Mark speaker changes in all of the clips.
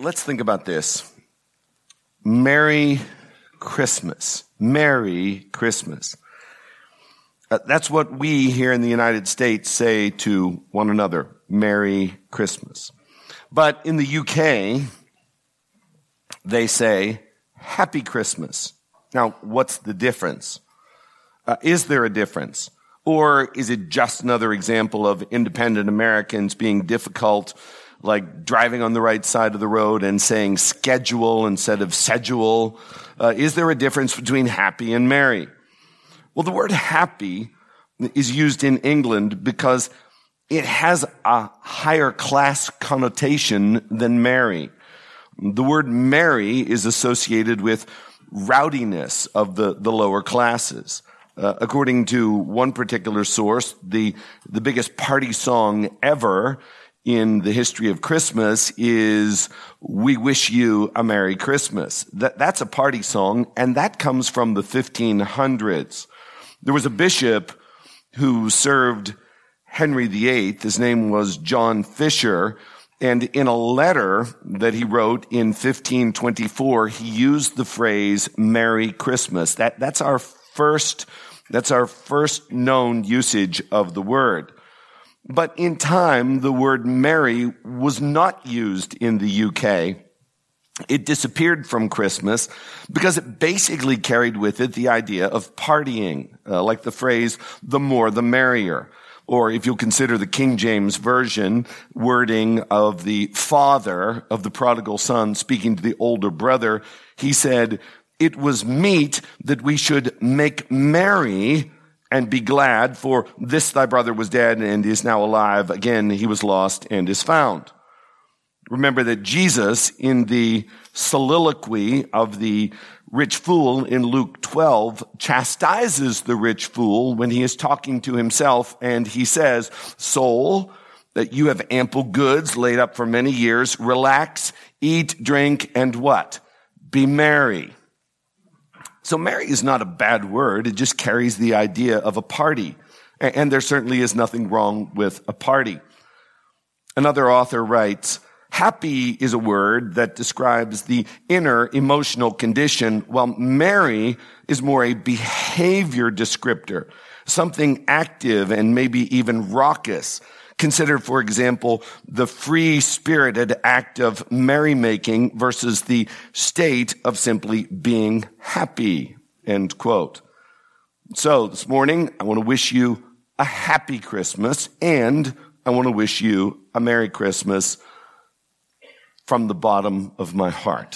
Speaker 1: let's think about this. Merry Christmas. Merry Christmas. That's what we here in the United States say to one another. Merry Christmas. But in the UK, they say Happy Christmas. Now, what's the difference? Is there a difference? Or is it just another example of independent Americans being difficult, like driving on the right side of the road and saying schedule instead of schedule? Is there a difference between happy and merry? Well, the word happy is used in England because it has a higher class connotation than merry. The word merry is associated with rowdiness of the lower classes. According to one particular source, the biggest party song ever in the history of Christmas is "We Wish You a Merry Christmas." That's a party song, and that comes from the 1500s. There was a bishop who served Henry VIII. His name was John Fisher, and in a letter that he wrote in 1524, he used the phrase "Merry Christmas." That's our first known usage of the word. But in time, the word merry was not used in the UK. It disappeared from Christmas because it basically carried with it the idea of partying, like the phrase, the more the merrier. Or if you'll consider the King James Version wording of the father of the prodigal son speaking to the older brother, he said, "It was meet that we should make merry and be glad, for this thy brother was dead and is now alive. Again, he was lost and is found." Remember that Jesus, in the soliloquy of the rich fool in Luke 12, chastises the rich fool when he is talking to himself, and he says, "Soul, that you have ample goods laid up for many years, relax, eat, drink, and" what? "Be merry." So merry is not a bad word. It just carries the idea of a party. And there certainly is nothing wrong with a party. Another author writes, happy is a word that describes the inner emotional condition, while merry is more a behavior descriptor, something active and maybe even raucous. Consider, for example, the free-spirited act of merrymaking versus the state of simply being happy, end quote. So this morning, I want to wish you a happy Christmas, and I want to wish you a Merry Christmas from the bottom of my heart.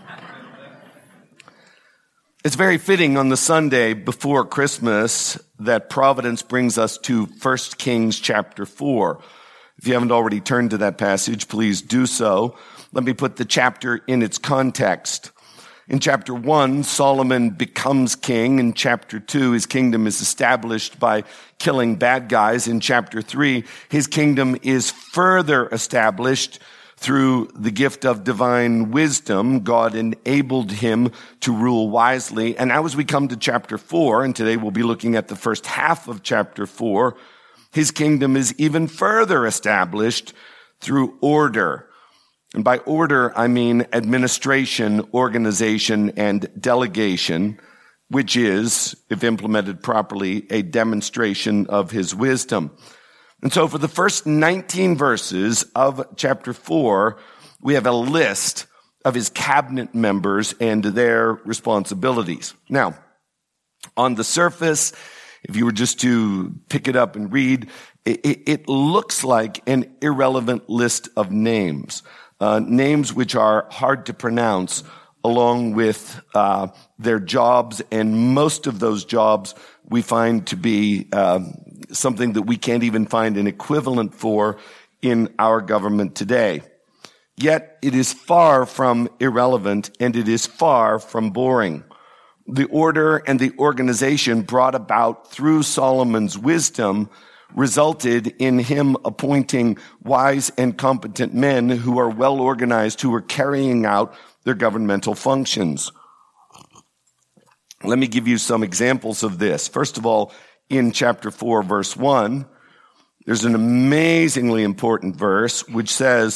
Speaker 1: It's very fitting on the Sunday before Christmas that Providence brings us to 1 Kings chapter 4. If you haven't already turned to that passage, please do so. Let me put the chapter in its context. In chapter 1, Solomon becomes king. In chapter 2, his kingdom is established by killing bad guys. In chapter 3, his kingdom is further established through the gift of divine wisdom. God enabled him to rule wisely. And now as we come to chapter 4, and today we'll be looking at the first half of chapter 4, his kingdom is even further established through order. And by order, I mean administration, organization, and delegation, which is, if implemented properly, a demonstration of his wisdom. And so for the first 19 verses of chapter 4, we have a list of his cabinet members and their responsibilities. Now, on the surface, if you were just to pick it up and read, it looks like an irrelevant list of names, names which are hard to pronounce, along with their jobs, and most of those jobs we find to be something that we can't even find an equivalent for in our government today. Yet it is far from irrelevant, and it is far from boring. The order and the organization brought about through Solomon's wisdom resulted in him appointing wise and competent men who are well organized, who are carrying out their governmental functions. Let me give you some examples of this. First of all, in chapter 4, verse 1, there's an amazingly important verse which says,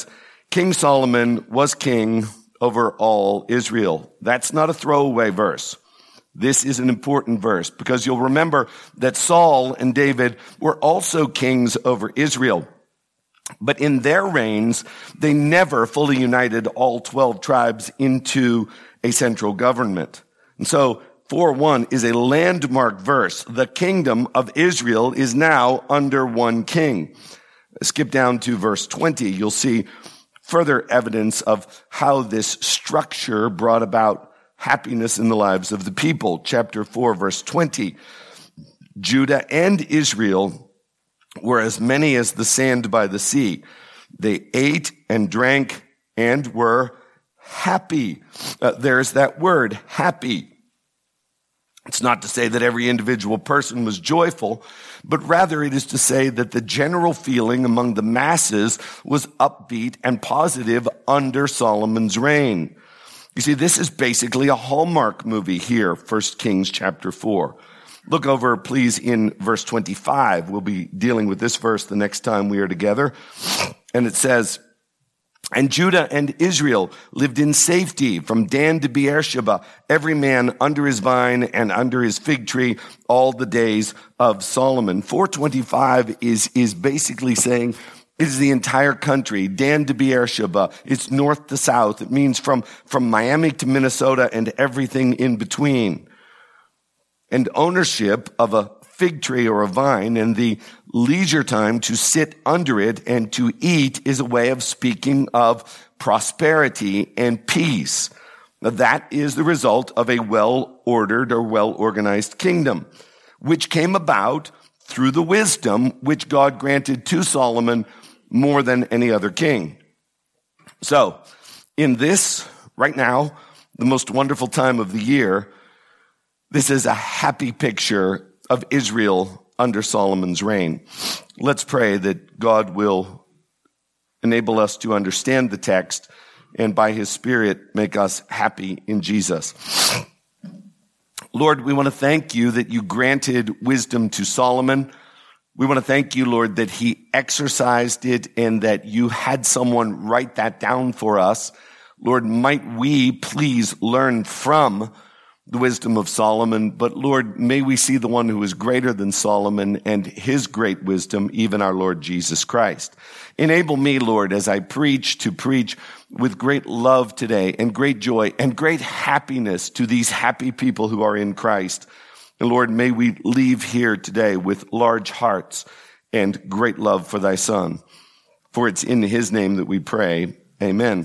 Speaker 1: King Solomon was king over all Israel. That's not a throwaway verse. This is an important verse because you'll remember that Saul and David were also kings over Israel. But in their reigns, they never fully united all 12 tribes into a central government. And so 4:1 is a landmark verse. The kingdom of Israel is now under one king. Skip down to verse 20. You'll see further evidence of how this structure brought about happiness in the lives of the people. Chapter 4, verse 20. Judah and Israel were as many as the sand by the sea. They ate and drank and were happy. There's that word, happy. It's not to say that every individual person was joyful, but rather it is to say that the general feeling among the masses was upbeat and positive under Solomon's reign. You see, this is basically a Hallmark movie here, 1 Kings chapter 4. Look over, please, in verse 25. We'll be dealing with this verse the next time we are together. And it says, "And Judah and Israel lived in safety from Dan to Beersheba, every man under his vine and under his fig tree, all the days of Solomon." 425 is basically saying it is the entire country, Dan to Beersheba. It's north to south. It means from Miami to Minnesota and everything in between. And ownership of a fig tree or a vine and the leisure time to sit under it and to eat is a way of speaking of prosperity and peace. Now, that is the result of a well-ordered or well-organized kingdom, which came about through the wisdom which God granted to Solomon more than any other king. So, in this, right now, the most wonderful time of the year, this is a happy picture of Israel under Solomon's reign. Let's pray that God will enable us to understand the text and by his Spirit make us happy in Jesus. Lord, we want to thank you that you granted wisdom to Solomon. We want to thank you, Lord, that he exercised it and that you had someone write that down for us. Lord, might we please learn from the wisdom of Solomon, but Lord, may we see the one who is greater than Solomon and his great wisdom, even our Lord Jesus Christ. Enable me, Lord, as I preach, to preach with great love today and great joy and great happiness to these happy people who are in Christ. And Lord, may we leave here today with large hearts and great love for thy Son. For it's in his name that we pray. Amen.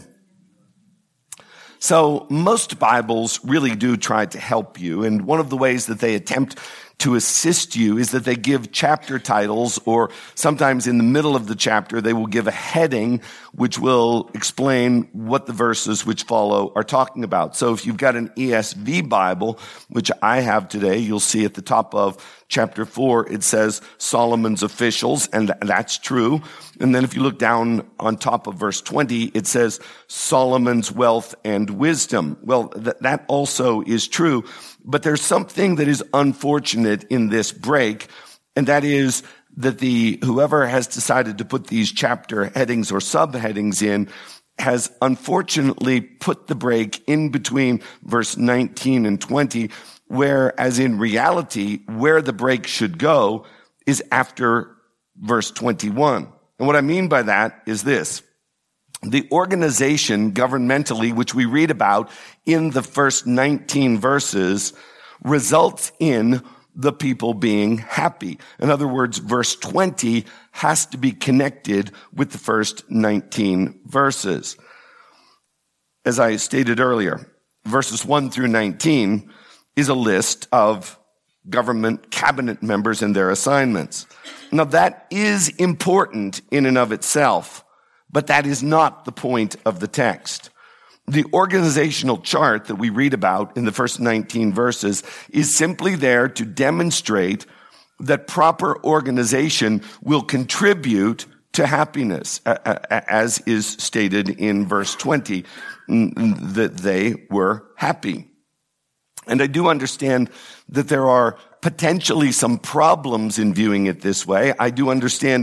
Speaker 1: So most Bibles really do try to help you, and one of the ways that they attempt to assist you is that they give chapter titles, or sometimes in the middle of the chapter they will give a heading which will explain what the verses which follow are talking about. So if you've got an ESV Bible, which I have today, you'll see at the top of chapter 4, it says Solomon's officials, and that's true. And then if you look down on top of verse 20, it says Solomon's wealth and wisdom. Well, that also is true, but there's something that is unfortunate in this break, and that is that whoever has decided to put these chapter headings or subheadings in has unfortunately put the break in between verse 19 and 20, whereas in reality, where the break should go is after verse 21. And what I mean by that is this. The organization governmentally, which we read about in the first 19 verses, results in the people being happy. In other words, verse 20 has to be connected with the first 19 verses. As I stated earlier, verses 1 through 19 is a list of government cabinet members and their assignments. Now, that is important in and of itself, but that is not the point of the text. The organizational chart that we read about in the first 19 verses is simply there to demonstrate that proper organization will contribute to happiness, as is stated in verse 20, that they were happy. And I do understand that there are potentially some problems in viewing it this way. I do understand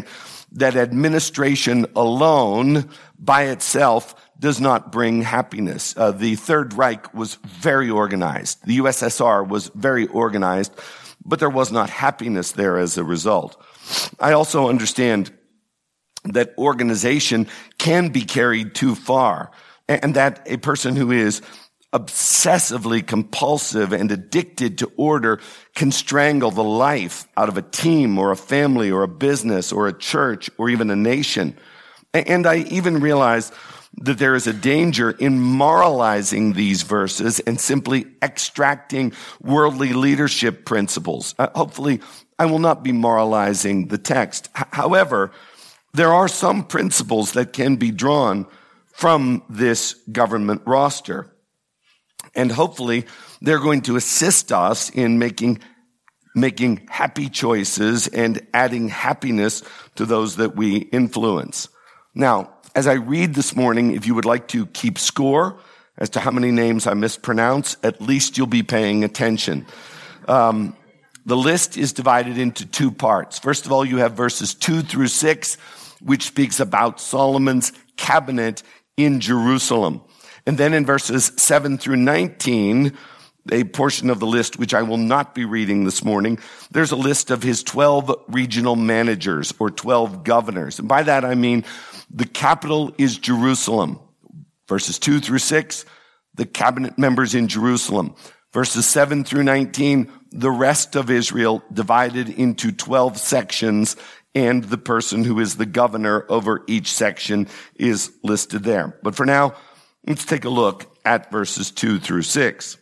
Speaker 1: that administration alone by itself does not bring happiness. The Third Reich was very organized. The USSR was very organized, but there was not happiness there as a result. I also understand that organization can be carried too far, and that a person who is obsessively compulsive and addicted to order can strangle the life out of a team or a family or a business or a church or even a nation. And I even realize that there is a danger in moralizing these verses and simply extracting worldly leadership principles. Hopefully, I will not be moralizing the text. However, there are some principles that can be drawn from this government roster. And hopefully, they're going to assist us in making happy choices and adding happiness to those that we influence. Now, as I read this morning, if you would like to keep score as to how many names I mispronounce, at least you'll be paying attention. The list is divided into two parts. First of all, you have verses 2 through 6, which speaks about Solomon's cabinet in Jerusalem. And then in verses 7 through 19, a portion of the list, which I will not be reading this morning, there's a list of his 12 regional managers or 12 governors. And by that I mean the capital is Jerusalem. Verses 2 through 6, the cabinet members in Jerusalem. Verses 7 through 19, the rest of Israel divided into 12 sections, and the person who is the governor over each section is listed there. But for now, let's take a look at verses 2 through 6.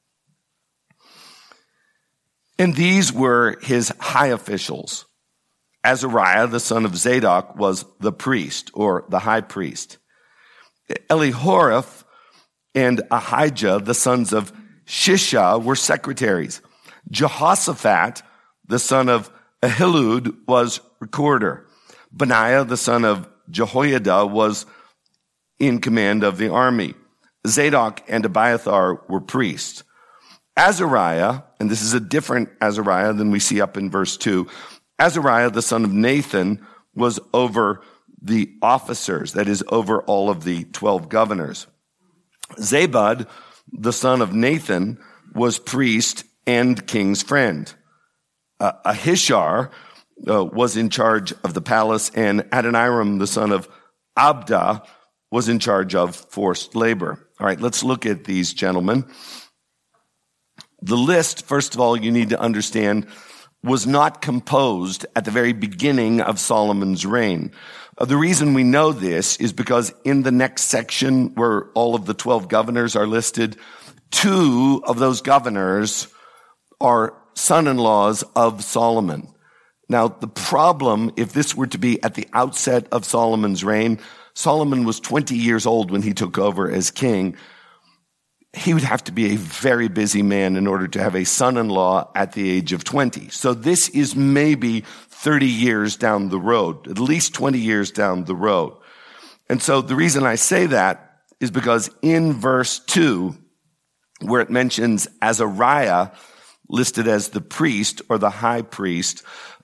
Speaker 1: And these were his high officials. Azariah, the son of Zadok, was the priest, or the high priest. Elihoreph and Ahijah, the sons of Shisha, were secretaries. Jehoshaphat, the son of Ahilud, was recorder. Benaiah, the son of Jehoiada, was in command of the army. Zadok and Abiathar were priests. Azariah, and this is a different Azariah than we see up in verse 2, Azariah, the son of Nathan, was over the officers, that is, over all of the 12 governors. Zabud, the son of Nathan, was priest and king's friend. Ahishar was in charge of the palace, and Adoniram, the son of Abda, was in charge of forced labor. All right, let's look at these gentlemen. The list, first of all, you need to understand, was not composed at the very beginning of Solomon's reign. The reason we know this is because in the next section where all of the 12 governors are listed, 2 of those governors are son-in-laws of Solomon. Now, the problem, if this were to be at the outset of Solomon's reign, Solomon was 20 years old when he took over as king. He would have to be a very busy man in order to have a son-in-law at the age of 20. So this is maybe 30 years down the road, at least 20 years down the road. And so the reason I say that is because in verse 2, where it mentions Azariah listed as the priest or the high priest,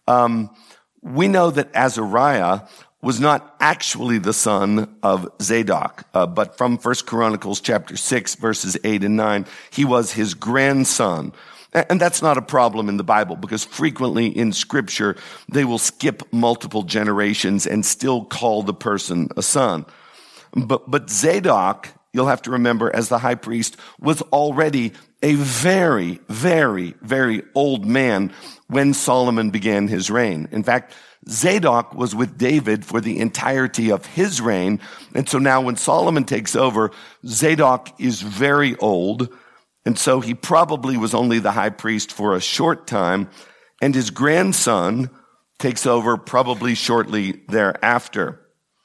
Speaker 1: we know that Azariah was not actually the son of Zadok, but from 1 Chronicles chapter 6, verses 8 and 9, he was his grandson. And that's not a problem in the Bible, because frequently in Scripture, they will skip multiple generations and still call the person a son. But Zadok, you'll have to remember, as the high priest, was already a very, very, very old man when Solomon began his reign. In fact, Zadok was with David for the entirety of his reign. And so now when Solomon takes over, Zadok is very old. And so he probably was only the high priest for a short time. And his grandson takes over probably shortly thereafter.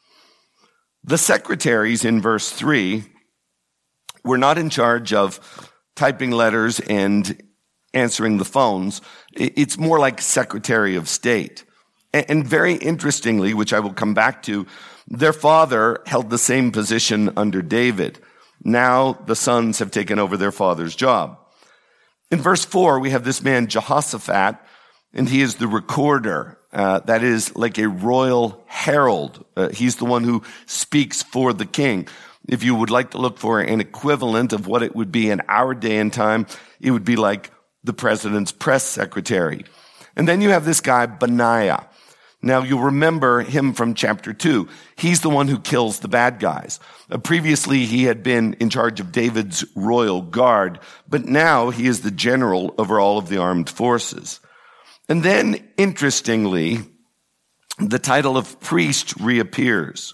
Speaker 1: The secretaries in verse 3 were not in charge of typing letters and answering the phones. It's more like Secretary of State. And very interestingly, which I will come back to, their father held the same position under David. Now the sons have taken over their father's job. In verse 4, we have this man Jehoshaphat, and he is the recorder. That is like a royal herald. He's the one who speaks for the king. If you would like to look for an equivalent of what it would be in our day and time, it would be like the president's press secretary. And then you have this guy, Benaiah. Now, you'll remember him from chapter 2. He's the one who kills the bad guys. Previously, he had been in charge of David's royal guard, but now he is the general over all of the armed forces. And then, interestingly, the title of priest reappears.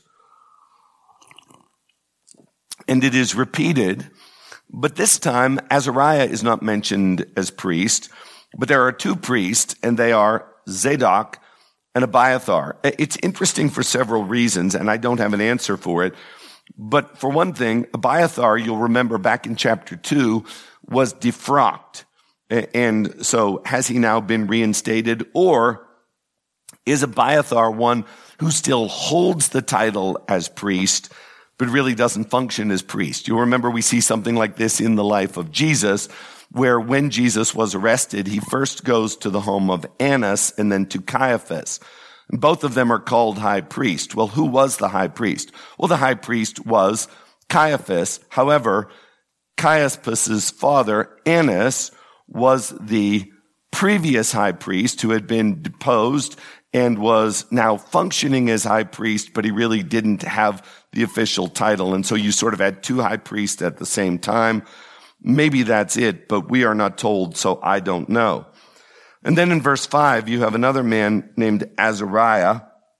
Speaker 1: And it is repeated, but this time, Azariah is not mentioned as priest, but there are two priests, and they are Zadok and Abiathar. It's interesting for several reasons, and I don't have an answer for it. But for one thing, Abiathar, you'll remember back in chapter 2, was defrocked. And so has he now been reinstated? Or is Abiathar one who still holds the title as priest, but really doesn't function as priest? You'll remember we see something like this in the life of Jesus, where when Jesus was arrested, he first goes to the home of Annas and then to Caiaphas. And both of them are called high priest. Well, who was the high priest? Well, the high priest was Caiaphas. However, Caiaphas's father, Annas, was the previous high priest who had been deposed and was now functioning as high priest, but he really didn't have the official title. And so you sort of had two high priests at the same time. Maybe that's it, but we are not told, so I don't know. And then in verse 5, you have another man named Azariah.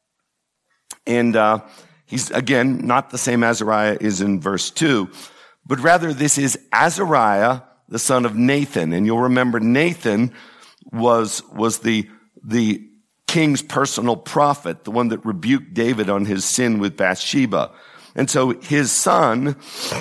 Speaker 1: And he's, again, not the same Azariah is in verse 2, but rather this is Azariah, the son of Nathan. And you'll remember Nathan was the king's personal prophet, the one that rebuked David on his sin with Bathsheba. And so his son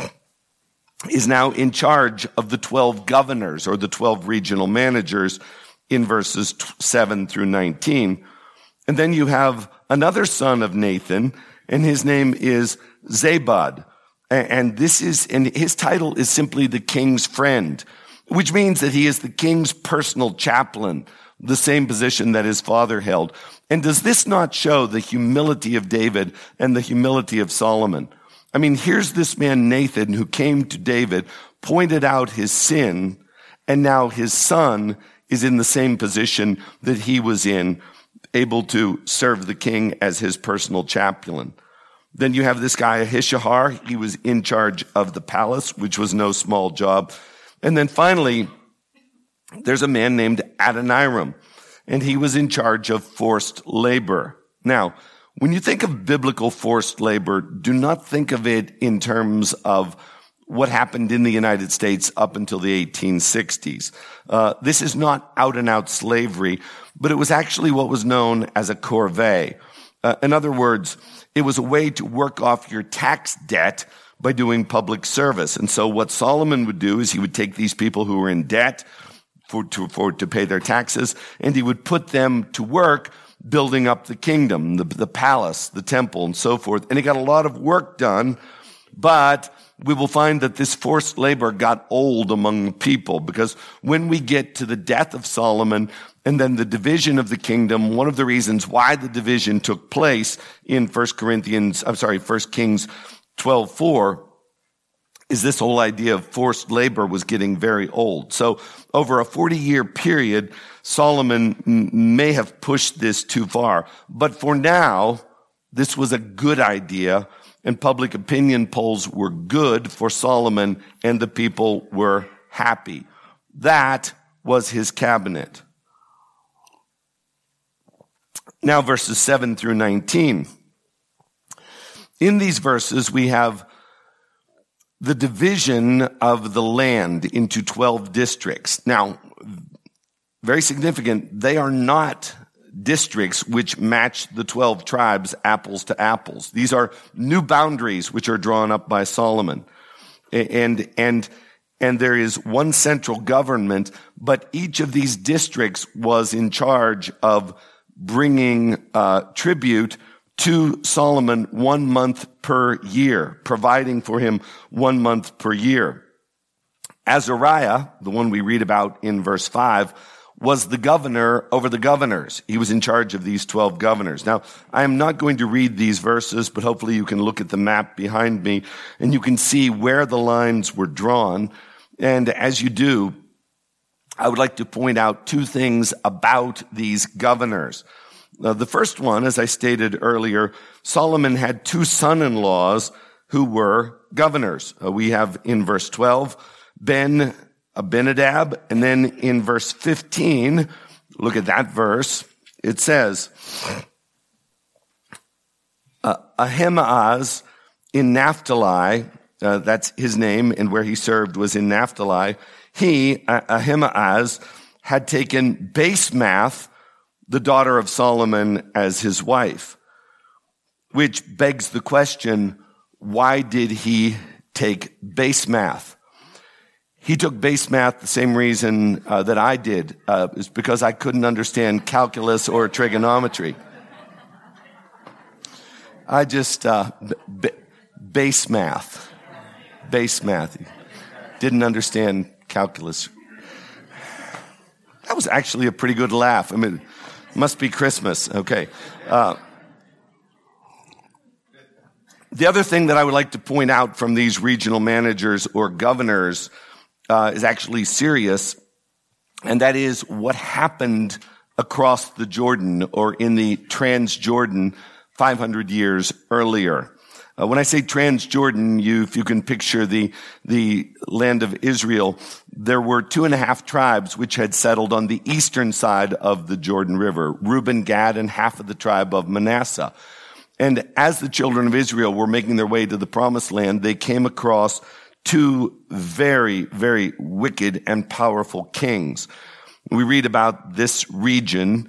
Speaker 1: is now in charge of the 12 governors or the 12 regional managers in verses 7 through 19. And then you have another son of Nathan, and his name is Zabad. And his title is simply the king's friend, which means that he is the king's personal chaplain, the same position that his father held. And does this not show the humility of David and the humility of Solomon? I mean, here's this man Nathan who came to David, pointed out his sin, and now his son is in the same position that he was in, able to serve the king as his personal chaplain. Then you have this guy Ahishahar. He was in charge of the palace, which was no small job. And then finally, there's a man named Adoniram, and he was in charge of forced labor. Now, when you think of biblical forced labor, do not think of it in terms of what happened in the United States up until the 1860s. This is not out-and-out slavery, but it was actually what was known as a corvée. In other words, it was a way to work off your tax debt by doing public service. And so what Solomon would do is he would take these people who were in debt to pay their taxes, and he would put them to work building up the kingdom, the palace, the temple, and so forth. And he got a lot of work done, but we will find that this forced labor got old among the people, because when we get to the death of Solomon and then the division of the kingdom, one of the reasons why the division took place in 1 Kings 12:4 is this whole idea of forced labor was getting very old. So over a 40-year period, Solomon may have pushed this too far. But for now, this was a good idea, and public opinion polls were good for Solomon, and the people were happy. That was his cabinet. Now verses 7 through 19. In these verses, we have the division of the land into 12 districts. Now, very significant, they are not districts which match the 12 tribes apples to apples. These are new boundaries which are drawn up by Solomon. And there is one central government, but each of these districts was in charge of bringing tribute to Solomon 1 month per year, providing for him 1 month per year. Azariah, the one we read about in verse 5, was the governor over the governors. He was in charge of these 12 governors. Now, I am not going to read these verses, but hopefully you can look at the map behind me and you can see where the lines were drawn. And as you do, I would like to point out two things about these governors. The first one, as I stated earlier, Solomon had two son-in-laws who were governors. We have in verse 12, Abinadab, and then in verse 15, look at that verse, it says, Ahimaaz in Naphtali, that's his name, and where he served was in Naphtali. He, Ahimaaz, had taken Basemath, the daughter of Solomon, as his wife, which begs the question, why did he take Basemath? He took Basemath the same reason that I did, is because I couldn't understand calculus or trigonometry. I just, Basemath. Didn't understand calculus. That was actually a pretty good laugh. I mean, it must be Christmas. Okay. The other thing that I would like to point out from these regional managers or governors is actually serious, and that is what happened across the Jordan or in the Transjordan 500 years earlier. When I say Transjordan, if you can picture the land of Israel, there were 2.5 tribes which had settled on the eastern side of the Jordan River, Reuben, Gad, and half of the tribe of Manasseh. And as the children of Israel were making their way to the promised land, they came across two very, very wicked and powerful kings. We read about this region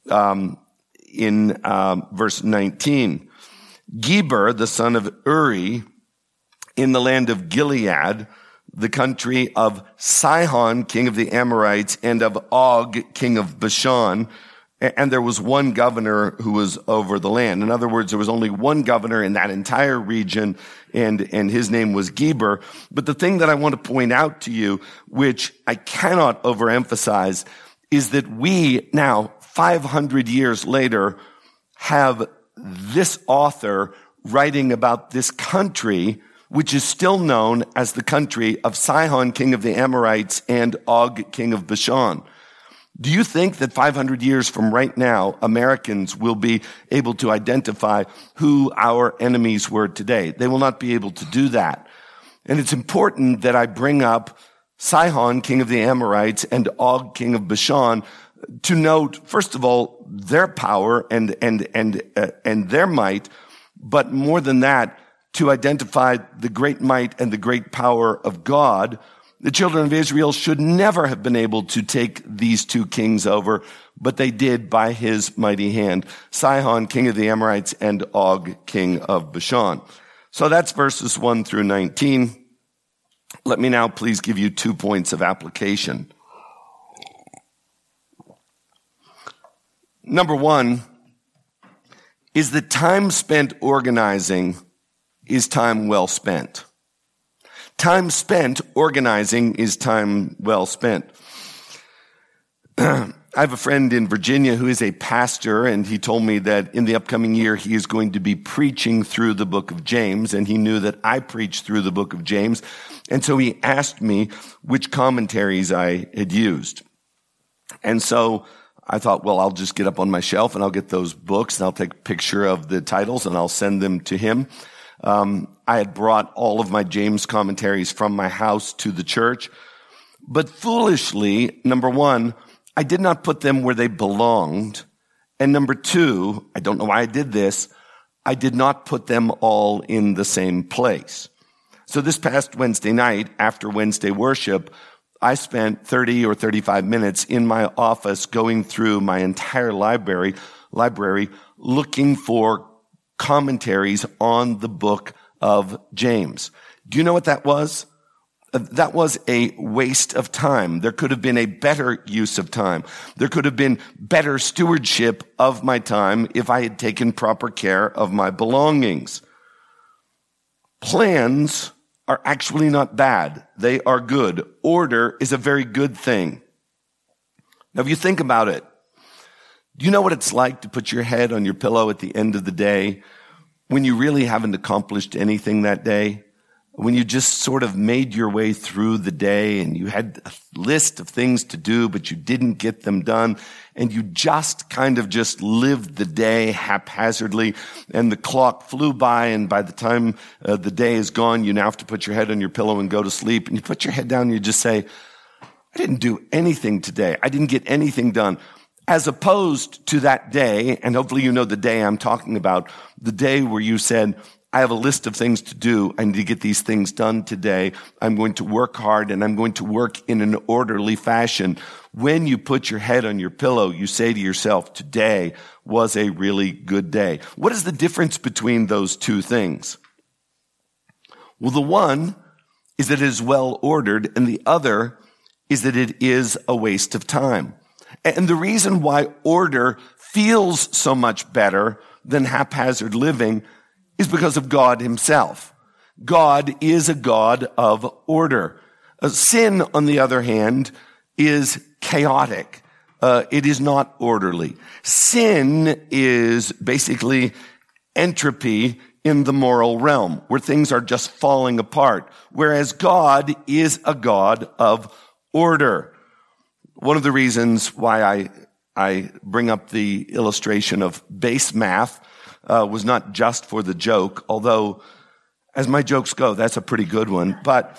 Speaker 1: in verse 19. Geber, the son of Uri, in the land of Gilead, the country of Sihon, king of the Amorites, and of Og, king of Bashan. And there was one governor who was over the land. In other words, there was only one governor in that entire region, and his name was Geber. But the thing that I want to point out to you, which I cannot overemphasize, is that we now, 500 years later, have this author writing about this country, which is still known as the country of Sihon, king of the Amorites, and Og, king of Bashan. Do you think that 500 years from right now, Americans will be able to identify who our enemies were today? They will not be able to do that. And it's important that I bring up Sihon, king of the Amorites, and Og, king of Bashan, to note, first of all, their power and their might, but more than that, to identify the great might and the great power of God. The children of Israel should never have been able to take these two kings over, but they did by his mighty hand. Sihon, king of the Amorites, and Og, king of Bashan. So that's verses 1 through 19. Let me now please give you 2 points of application. Number one is that time spent organizing is time well spent. Time spent organizing is time well spent. I have a friend in Virginia who is a pastor, and he told me that in the upcoming year he is going to be preaching through the book of James, and he knew that I preached through the book of James, and so he asked me which commentaries I had used. And so I thought, well, I'll just get up on my shelf and I'll get those books and I'll take a picture of the titles and I'll send them to him. I had brought all of my James commentaries from my house to the church, but foolishly, number one, I did not put them where they belonged. And number two, I don't know why I did this, I did not put them all in the same place. So this past Wednesday night, after Wednesday worship, I spent 30 or 35 minutes in my office going through my entire library looking for commentaries on the book of James. Do you know what that was? That was a waste of time. There could have been a better use of time. There could have been better stewardship of my time if I had taken proper care of my belongings. Plans are actually not bad. They are good. Order is a very good thing. Now, if you think about it, do you know what it's like to put your head on your pillow at the end of the day when you really haven't accomplished anything that day? When you just sort of made your way through the day and you had a list of things to do, but you didn't get them done, and you just kind of just lived the day haphazardly, and the clock flew by, and by the time the day is gone, you now have to put your head on your pillow and go to sleep, and you put your head down and you just say, I didn't do anything today. I didn't get anything done. As opposed to that day, and hopefully you know the day I'm talking about, the day where you said, I have a list of things to do. I need to get these things done today. I'm going to work hard and I'm going to work in an orderly fashion. When you put your head on your pillow, you say to yourself, today was a really good day. What is the difference between those two things? Well, the one is that it is well ordered, and the other is that it is a waste of time. And the reason why order feels so much better than haphazard living is because of God himself. God is a God of order. Sin, on the other hand, is chaotic. It is not orderly. Sin is basically entropy in the moral realm, where things are just falling apart, whereas God is a God of order. One of the reasons why I bring up the illustration of base math was not just for the joke, although as my jokes go, that's a pretty good one. But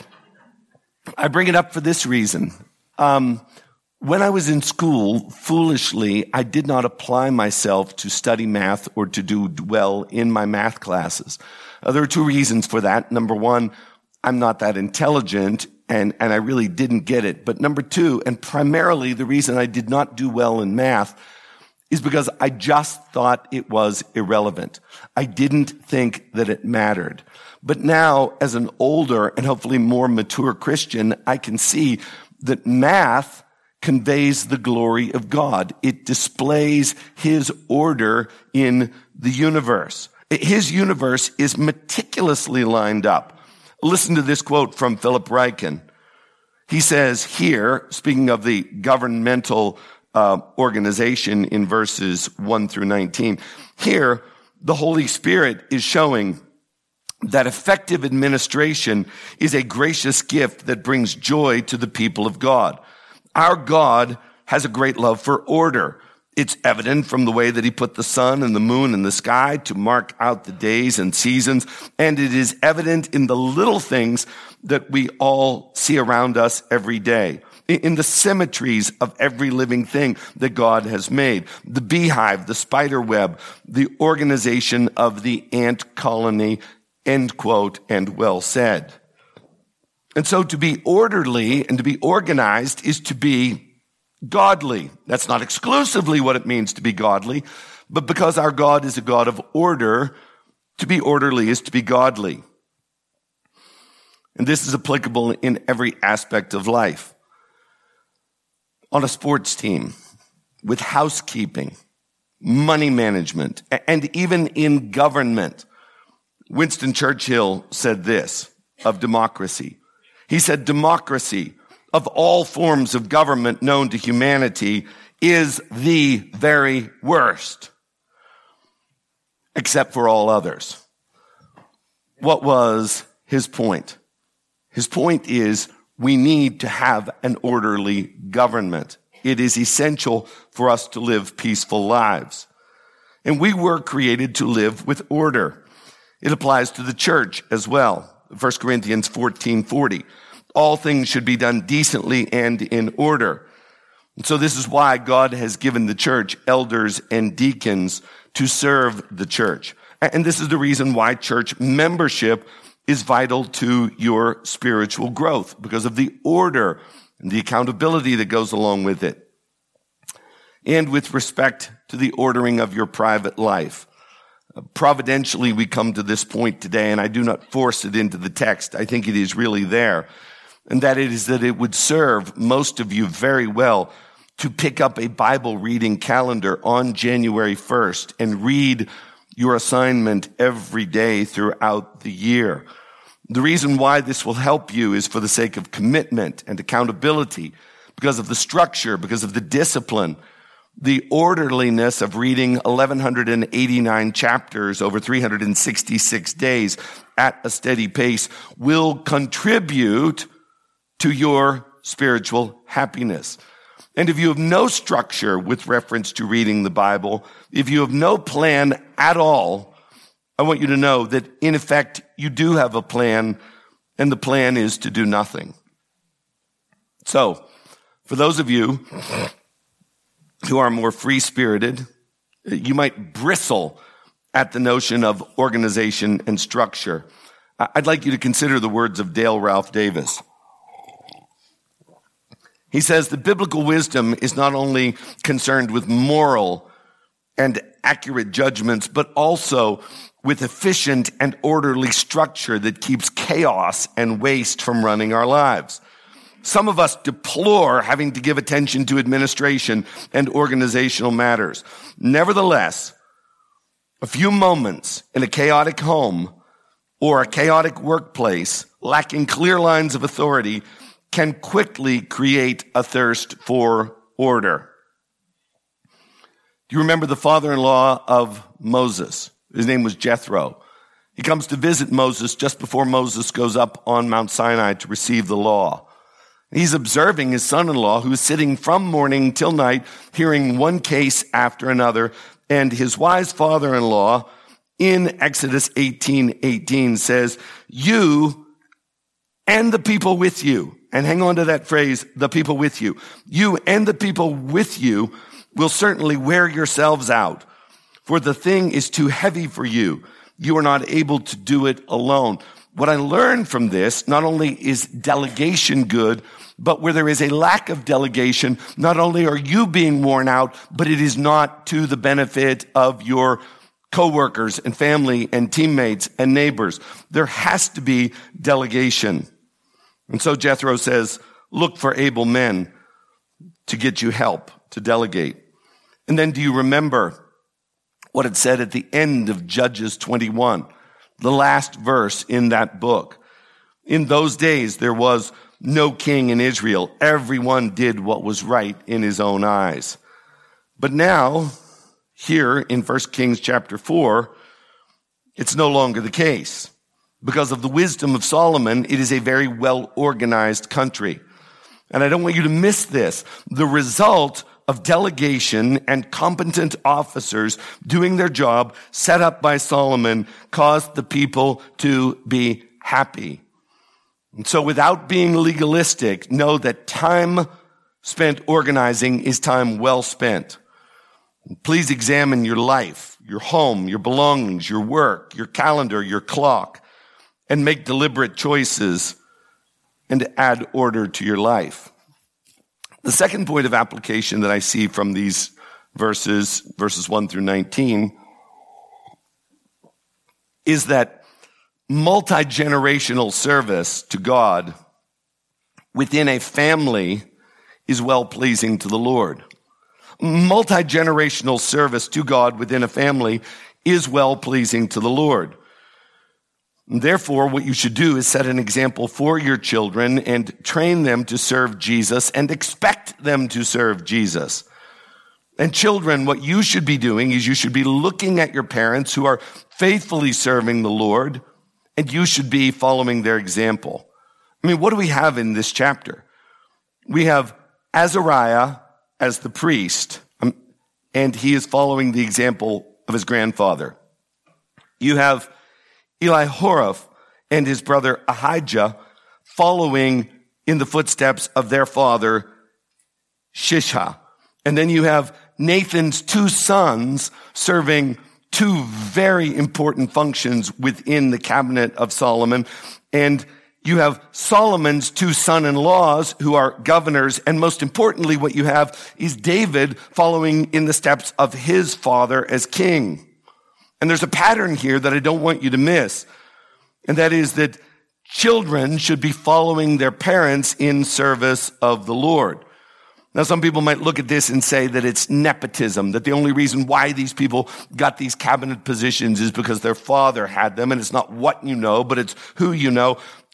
Speaker 1: I bring it up for this reason. When I was in school, foolishly, I did not apply myself to study math or to do well in my math classes. There are two reasons for that. Number one, I'm not that intelligent, and I really didn't get it. But number two, and primarily the reason I did not do well in math, is because I just thought it was irrelevant. I didn't think that it mattered. But now, as an older and hopefully more mature Christian, I can see that math conveys the glory of God. It displays his order in the universe. His universe is meticulously lined up. Listen to this quote from Philip Ryken. He says here, speaking of the governmental organization in verses 1 through 19, here the Holy Spirit is showing that effective administration is a gracious gift that brings joy to the people of God. Our God has a great love for order. It's evident from the way that he put the sun and the moon in the sky to mark out the days and seasons. And it is evident in the little things that we all see around us every day, in the symmetries of every living thing that God has made. The beehive, the spider web, the organization of the ant colony, end quote, and well said. And so to be orderly and to be organized is to be godly. That's not exclusively what it means to be godly, but because our God is a God of order, to be orderly is to be godly. And this is applicable in every aspect of life. On a sports team, with housekeeping, money management, and even in government. Winston Churchill said this of democracy. He said, democracy, of all forms of government known to humanity, is the very worst, except for all others. What was his point? His point is we need to have an orderly government. It is essential for us to live peaceful lives. And we were created to live with order. It applies to the church as well. 1 Corinthians 14:40. All things should be done decently and in order. And so this is why God has given the church elders and deacons to serve the church. And this is the reason why church membership is vital to your spiritual growth, because of the order and the accountability that goes along with it. And with respect to the ordering of your private life. Providentially, we come to this point today, and I do not force it into the text. I think it is really there. And that it is that it would serve most of you very well to pick up a Bible reading calendar on January 1st and read your assignment every day throughout the year. The reason why this will help you is for the sake of commitment and accountability, because of the structure, because of the discipline, the orderliness of reading 1,189 chapters over 366 days at a steady pace will contribute to your spiritual happiness. And if you have no structure with reference to reading the Bible, if you have no plan at all, I want you to know that in effect you do have a plan, and the plan is to do nothing. So, for those of you who are more free-spirited, you might bristle at the notion of organization and structure. I'd like you to consider the words of Dale Ralph Davis. He says the biblical wisdom is not only concerned with moral and accurate judgments, but also with efficient and orderly structure that keeps chaos and waste from running our lives. Some of us deplore having to give attention to administration and organizational matters. Nevertheless, a few moments in a chaotic home or a chaotic workplace lacking clear lines of authority can quickly create a thirst for order. Do you remember the father-in-law of Moses? His name was Jethro. He comes to visit Moses just before Moses goes up on Mount Sinai to receive the law. He's observing his son-in-law, who is sitting from morning till night, hearing one case after another. And his wise father-in-law, in Exodus 18:18, says, "You and the people with you," and hang on to that phrase, "the people with you," "you and the people with you will certainly wear yourselves out, for the thing is too heavy for you. You are not able to do it alone." What I learned from this, not only is delegation good, but where there is a lack of delegation, not only are you being worn out, but it is not to the benefit of your coworkers and family and teammates and neighbors. There has to be delegation. And so Jethro says, look for able men to get you help to delegate. And then do you remember what it said at the end of Judges 21, the last verse in that book? In those days, there was no king in Israel. Everyone did what was right in his own eyes. But now, here in 1 Kings chapter 4, it's no longer the case. Because of the wisdom of Solomon, it is a very well-organized country. And I don't want you to miss this. The result of delegation and competent officers doing their job set up by Solomon caused the people to be happy. And so without being legalistic, know that time spent organizing is time well spent. Please examine your life, your home, your belongings, your work, your calendar, your clock, and make deliberate choices and add order to your life. The second point of application that I see from these verses 1 through 19, is that multi-generational service to God within a family is well-pleasing to the Lord. Multi-generational service to God within a family is well-pleasing to the Lord. Therefore, what you should do is set an example for your children and train them to serve Jesus and expect them to serve Jesus. And children, what you should be doing is you should be looking at your parents who are faithfully serving the Lord, and you should be following their example. I mean, what do we have in this chapter? We have Azariah as the priest, and he is following the example of his grandfather. You have Elihoreph and his brother Ahijah following in the footsteps of their father Shishha. And then you have Nathan's two sons serving two very important functions within the cabinet of Solomon. And you have Solomon's two son-in-laws who are governors. And most importantly, what you have is David following in the steps of his father as king. And there's a pattern here that I don't want you to miss. And that is that children should be following their parents in service of the Lord. Now, some people might look at this and say that it's nepotism, that the only reason why these people got these cabinet positions is because their father had them, and it's not what you know, but it's who you know.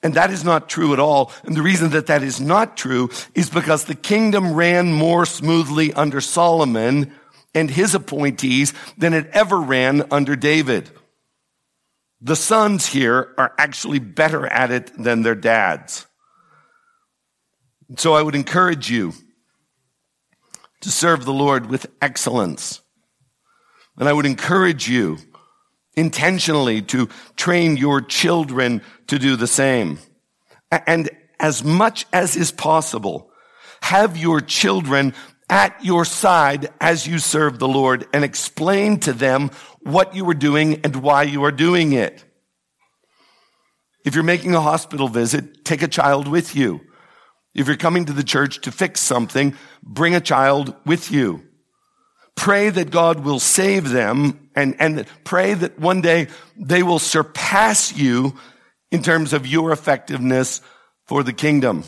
Speaker 1: And that is not true at all. And the reason that that is not true is because the kingdom ran more smoothly under Solomon and his appointees than it ever ran under David. The sons here are actually better at it than their dads. So I would encourage you to serve the Lord with excellence. And I would encourage you intentionally to train your children to do the same. And as much as is possible, have your children at your side as you serve the Lord and explain to them what you are doing and why you are doing it. If you're making a hospital visit, take a child with you. If you're coming to the church to fix something, bring a child with you. Pray that God will save them and pray that one day they will surpass you in terms of your effectiveness for the kingdom.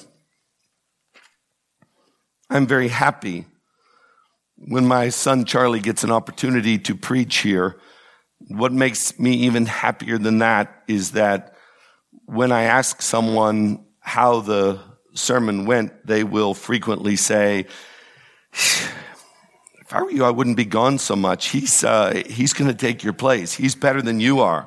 Speaker 1: I'm very happy when my son Charlie gets an opportunity to preach here. What makes me even happier than that is that when I ask someone how the sermon went, they will frequently say, if I were you, I wouldn't be gone so much. He's going to take your place. He's better than you are.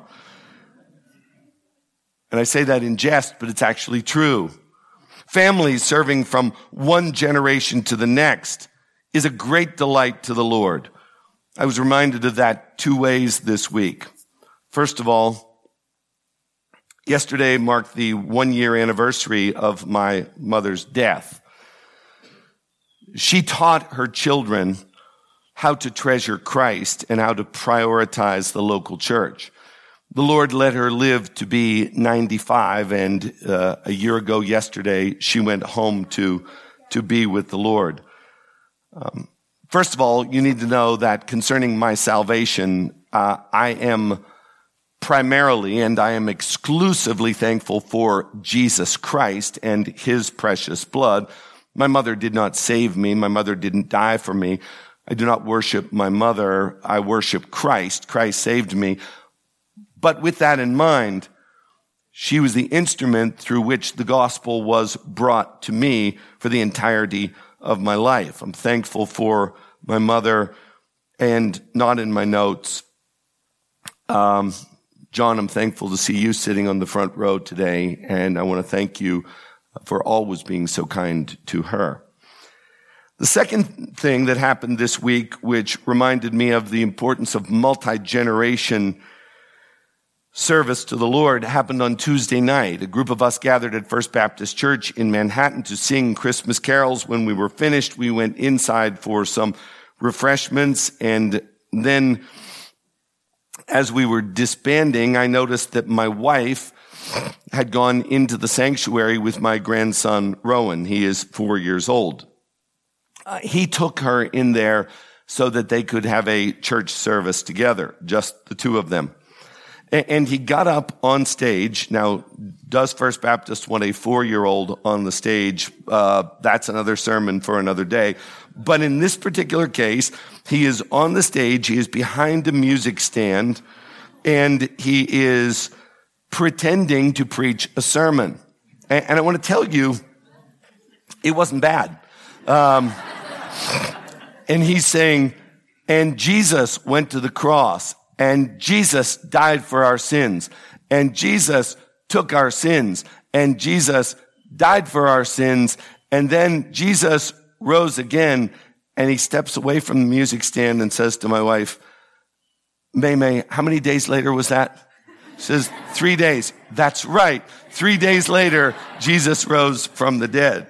Speaker 1: And I say that in jest, but it's actually true. Families serving from one generation to the next is a great delight to the Lord. I was reminded of that two ways this week. First of all, yesterday marked the 1-year anniversary of my mother's death. She taught her children how to treasure Christ and how to prioritize the local church. The Lord let her live to be 95, and a year ago yesterday, she went home to be with the Lord. First of all, you need to know that concerning my salvation, I am primarily and I am exclusively thankful for Jesus Christ and his precious blood. My mother did not save me. My mother didn't die for me. I do not worship my mother. I worship Christ. Christ saved me. But with that in mind, she was the instrument through which the gospel was brought to me for the entirety of my life. I'm thankful for my mother, and not in my notes. John, I'm thankful to see you sitting on the front row today, and I want to thank you for always being so kind to her. The second thing that happened this week, which reminded me of the importance of multi-generation service to the Lord, happened on Tuesday night. A group of us gathered at First Baptist Church in Manhattan to sing Christmas carols. When we were finished, we went inside for some refreshments, and then as we were disbanding, I noticed that my wife had gone into the sanctuary with my grandson, Rowan. He is 4 years old. He took her in there so that they could have a church service together, just the two of them. And he got up on stage. Now, does First Baptist want a 4-year-old on the stage? That's another sermon for another day. But in this particular case, he is on the stage. He is behind a music stand, and he is pretending to preach a sermon. And I want to tell you, it wasn't bad. And he's saying, and Jesus went to the cross, and Jesus died for our sins, and Jesus took our sins, and Jesus died for our sins, and then Jesus rose again, and he steps away from the music stand and says to my wife, May, how many days later was that? She says, 3 days. That's right. 3 days later, Jesus rose from the dead.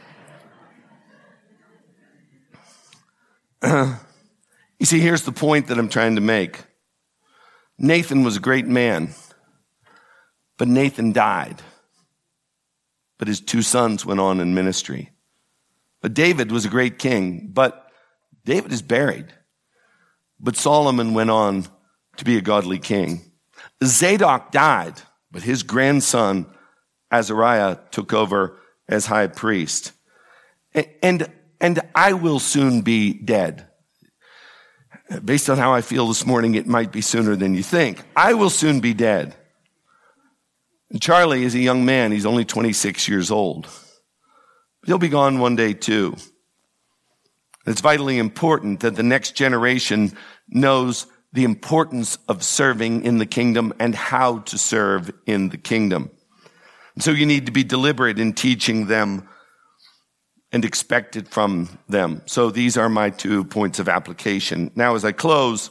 Speaker 1: You see, here's the point that I'm trying to make. Nathan was a great man, but Nathan died. But his 2 sons went on in ministry. But David was a great king, but David is buried. But Solomon went on to be a godly king. Zadok died, but his grandson Azariah took over as high priest. And I will soon be dead. Based on how I feel this morning, it might be sooner than you think. I will soon be dead. And Charlie is a young man. He's only 26 years old. He'll be gone one day too. It's vitally important that the next generation knows the importance of serving in the kingdom and how to serve in the kingdom. And so you need to be deliberate in teaching them and expect it from them. So these are my 2 points of application. Now, as I close,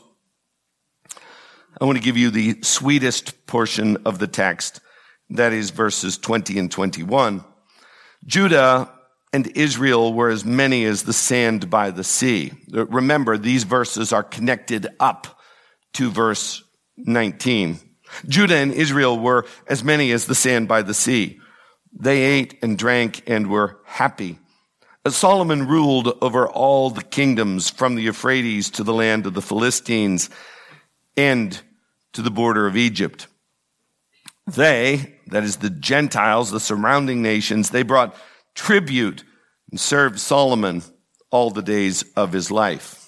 Speaker 1: I want to give you the sweetest portion of the text. That is verses 20 and 21. Judah and Israel were as many as the sand by the sea. Remember, these verses are connected up to verse 19. Judah and Israel were as many as the sand by the sea. They ate and drank and were happy. Solomon ruled over all the kingdoms from the Euphrates to the land of the Philistines and to the border of Egypt. They, that is the Gentiles, the surrounding nations, they brought tribute and served Solomon all the days of his life.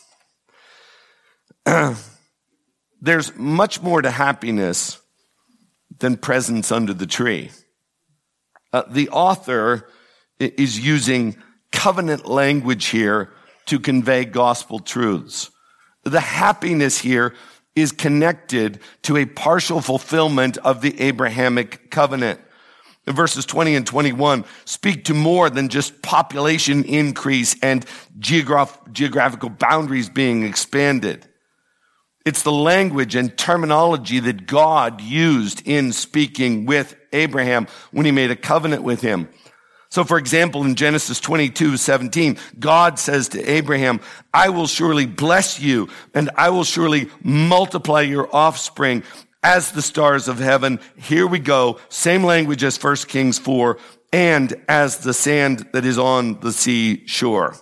Speaker 1: There's much more to happiness than presents under the tree. The author is using covenant language here to convey gospel truths. The happiness here is connected to a partial fulfillment of the Abrahamic covenant. Verses 20 and 21 speak to more than just population increase and geographical boundaries being expanded. It's the language and terminology that God used in speaking with Abraham when he made a covenant with him. So, for example, in Genesis 22:17, God says to Abraham, I will surely bless you, and I will surely multiply your offspring as the stars of heaven. Here we go. Same language as 1 Kings 4, and as the sand that is on the sea shore.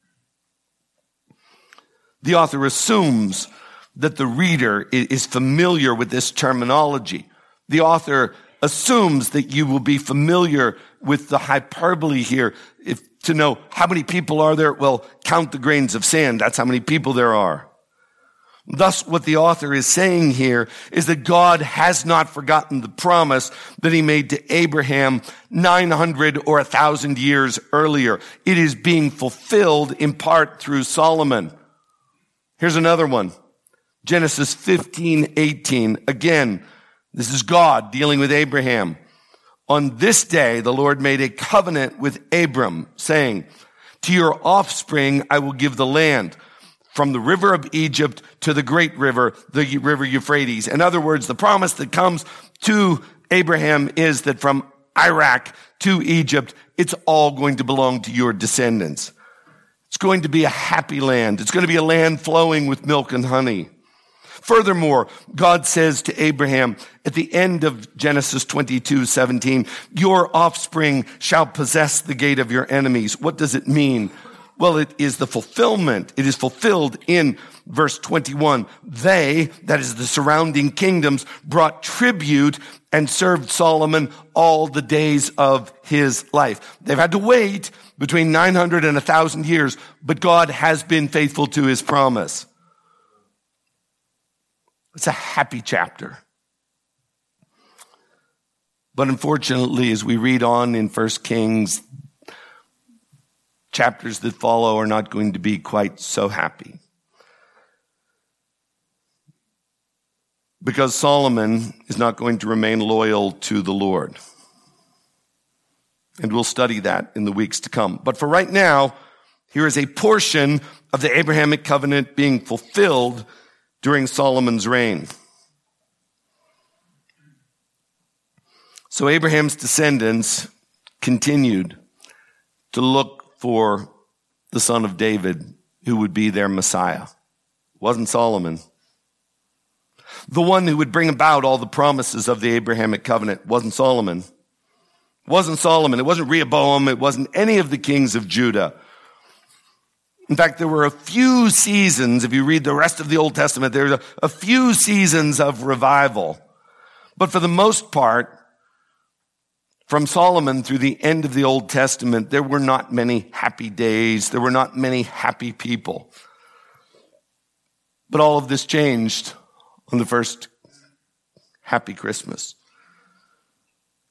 Speaker 1: The author assumes that the reader is familiar with this terminology. The author assumes that you will be familiar with the hyperbole here. If to know how many people are there, well, count the grains of sand. That's how many people there are. Thus, what the author is saying here is that God has not forgotten the promise that he made to Abraham 900 or 1,000 years earlier. It is being fulfilled in part through Solomon. Here's another one. Genesis 15:18. Again, this is God dealing with Abraham. On this day, the Lord made a covenant with Abram, saying, to your offspring I will give the land, from the river of Egypt to the great river, the river Euphrates. In other words, the promise that comes to Abraham is that from Iraq to Egypt, it's all going to belong to your descendants. It's going to be a happy land. It's going to be a land flowing with milk and honey. Furthermore, God says to Abraham at the end of Genesis 22:17, your offspring shall possess the gate of your enemies. What does it mean? Well, it is the fulfillment. It is fulfilled in verse 21. They, that is the surrounding kingdoms, brought tribute and served Solomon all the days of his life. They've had to wait between 900 and 1,000 years, but God has been faithful to his promise. It's a happy chapter. But unfortunately, as we read on in 1 Kings, chapters that follow are not going to be quite so happy. Because Solomon is not going to remain loyal to the Lord. And we'll study that in the weeks to come. But for right now, here is a portion of the Abrahamic covenant being fulfilled during Solomon's reign. So Abraham's descendants continued to look for the son of David who would be their Messiah. It wasn't Solomon. The one who would bring about all the promises of the Abrahamic covenant wasn't Solomon. It wasn't Solomon. It wasn't Rehoboam. It wasn't any of the kings of Judah. In fact, there were a few seasons, if you read the rest of the Old Testament, there's a few seasons of revival. But for the most part, from Solomon through the end of the Old Testament, there were not many happy days. There were not many happy people. But all of this changed on the first happy Christmas.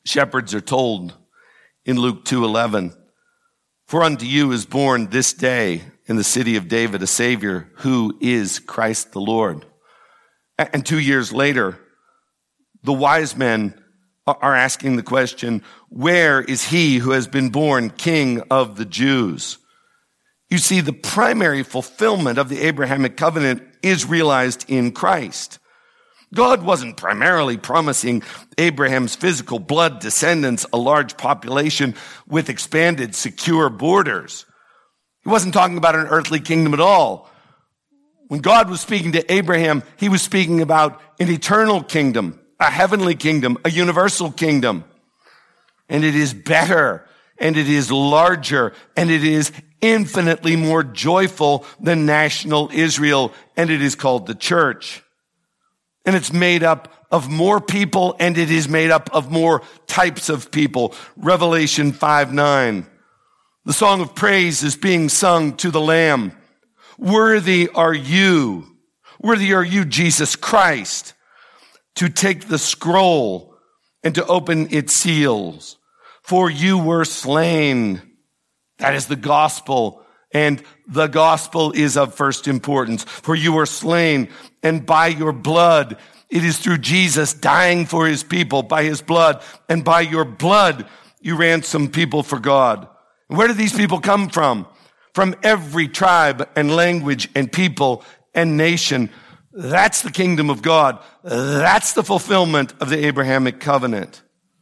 Speaker 1: Shepherds are told in Luke 2:11, "For unto you is born this day in the city of David a Savior who is Christ the Lord." And 2 years later, the wise men are asking the question, "Where is he who has been born King of the Jews?" You see, the primary fulfillment of the Abrahamic covenant is realized in Christ. God wasn't primarily promising Abraham's physical blood descendants a large population with expanded, secure borders. He wasn't talking about an earthly kingdom at all. When God was speaking to Abraham, he was speaking about an eternal kingdom, a heavenly kingdom, a universal kingdom. And it is better, and it is larger, and it is infinitely more joyful than national Israel, and it is called the church. And it's made up of more people, and it is made up of more types of people. Revelation 5:9. The song of praise is being sung to the Lamb. Worthy are you, Jesus Christ, to take the scroll and to open its seals. For you were slain. That is the gospel. And the gospel is of first importance. For you were slain, and by your blood, it is through Jesus dying for his people, by his blood, and by your blood, you ransom people for God. And where do these people come from? From every tribe and language and people and nation. That's the kingdom of God. That's the fulfillment of the Abrahamic covenant.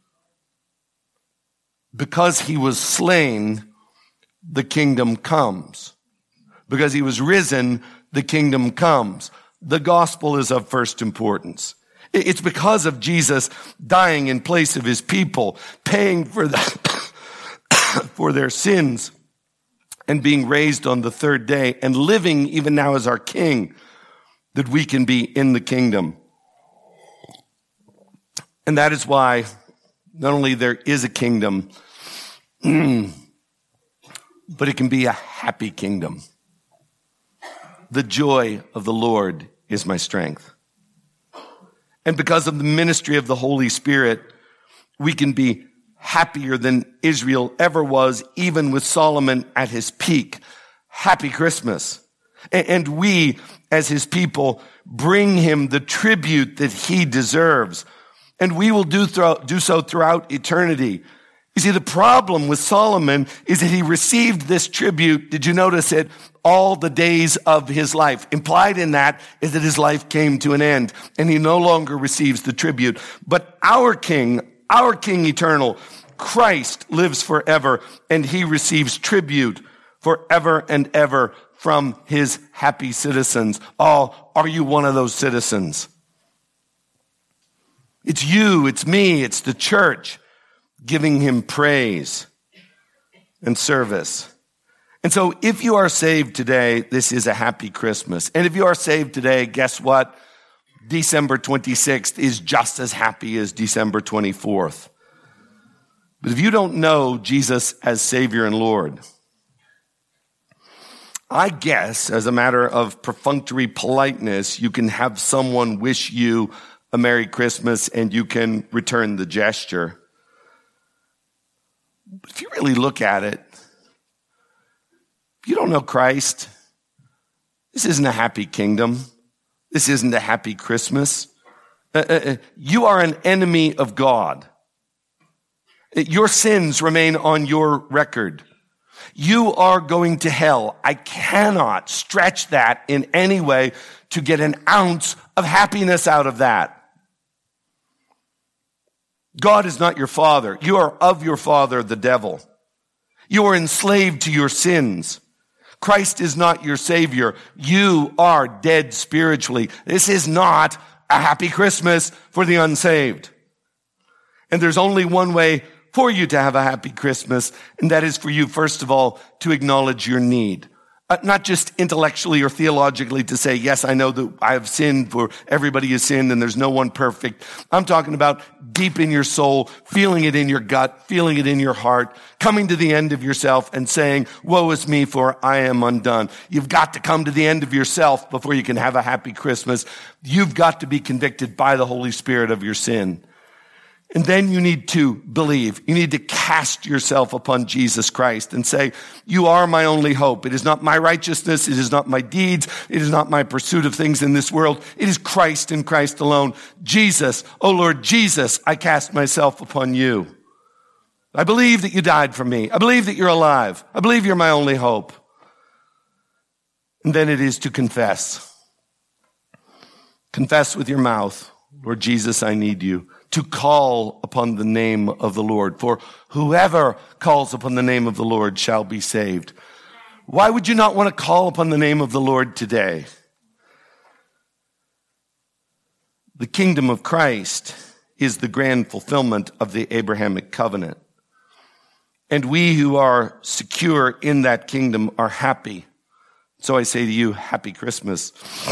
Speaker 1: Because he was slain, the kingdom comes. Because he was risen, the kingdom comes. The gospel is of first importance. It's because of Jesus dying in place of his people, paying for for their sins, and being raised on the third day, and living even now as our king, that we can be in the kingdom. And that is why not only there is a kingdom, but it can be a happy kingdom. The joy of the Lord is my strength. And because of the ministry of the Holy Spirit, we can be happier than Israel ever was, even with Solomon at his peak. Happy Christmas. And we, as his people, bring him the tribute that he deserves. And we will do so throughout eternity. You see, the problem with Solomon is that he received this tribute, did you notice it, all the days of his life. Implied in that is that his life came to an end, and he no longer receives the tribute. But our King eternal, Christ, lives forever, and he receives tribute forever and ever from his happy citizens. Oh, are you one of those citizens? It's you, it's me, it's the church, giving him praise and service. And so if you are saved today, this is a happy Christmas. And if you are saved today, guess what? December 26th is just as happy as December 24th. But if you don't know Jesus as Savior and Lord, I guess as a matter of perfunctory politeness, you can have someone wish you a Merry Christmas and you can return the gesture. But if you really look at it, if you don't know Christ, this isn't a happy kingdom. This isn't a happy Christmas. You are an enemy of God. Your sins remain on your record. You are going to hell. I cannot stretch that in any way to get an ounce of happiness out of that. God is not your father. You are of your father, the devil. You are enslaved to your sins. Christ is not your Savior. You are dead spiritually. This is not a happy Christmas for the unsaved. And there's only one way for you to have a happy Christmas, and that is for you, first of all, to acknowledge your need. Not just intellectually or theologically to say, yes, I know that I have sinned, for everybody has sinned and there's no one perfect. I'm talking about deep in your soul, feeling it in your gut, feeling it in your heart, coming to the end of yourself and saying, woe is me, for I am undone. You've got to come to the end of yourself before you can have a happy Christmas. You've got to be convicted by the Holy Spirit of your sin. And then you need to believe. You need to cast yourself upon Jesus Christ and say, you are my only hope. It is not my righteousness. It is not my deeds. It is not my pursuit of things in this world. It is Christ and Christ alone. Jesus, oh Lord Jesus, I cast myself upon you. I believe that you died for me. I believe that you're alive. I believe you're my only hope. And then it is to confess. Confess with your mouth, Lord Jesus, I need you. To call upon the name of the Lord. For whoever calls upon the name of the Lord shall be saved. Why would you not want to call upon the name of the Lord today? The kingdom of Christ is the grand fulfillment of the Abrahamic covenant. And we who are secure in that kingdom are happy. So I say to you, happy Christmas.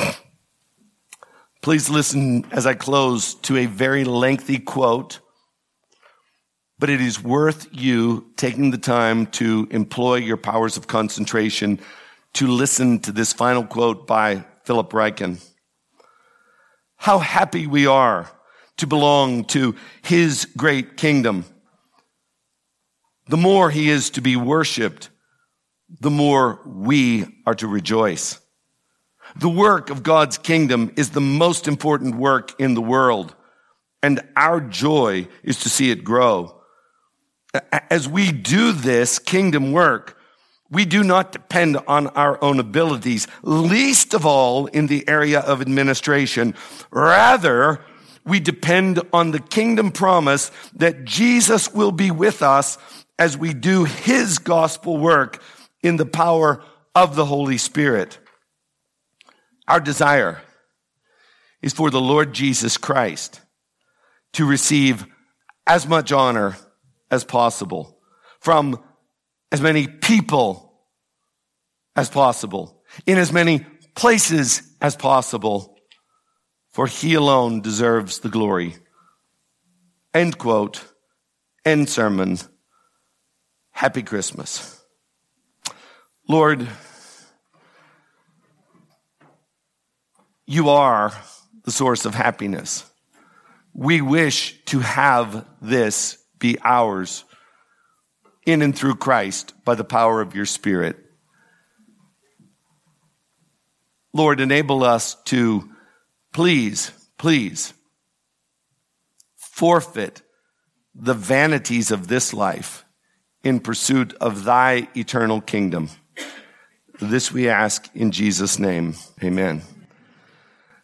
Speaker 1: Please listen as I close to a very lengthy quote, but it is worth you taking the time to employ your powers of concentration to listen to this final quote by Philip Ryken. How happy we are to belong to his great kingdom. The more he is to be worshiped, the more we are to rejoice. The work of God's kingdom is the most important work in the world, and our joy is to see it grow. As we do this kingdom work, we do not depend on our own abilities, least of all in the area of administration. Rather, we depend on the kingdom promise that Jesus will be with us as we do his gospel work in the power of the Holy Spirit. Our desire is for the Lord Jesus Christ to receive as much honor as possible from as many people as possible, in as many places as possible, for he alone deserves the glory. End quote. End sermon. Happy Christmas. Lord, you are the source of happiness. We wish to have this be ours in and through Christ by the power of your Spirit. Lord, enable us to please forfeit the vanities of this life in pursuit of thy eternal kingdom. This we ask in Jesus' name. Amen.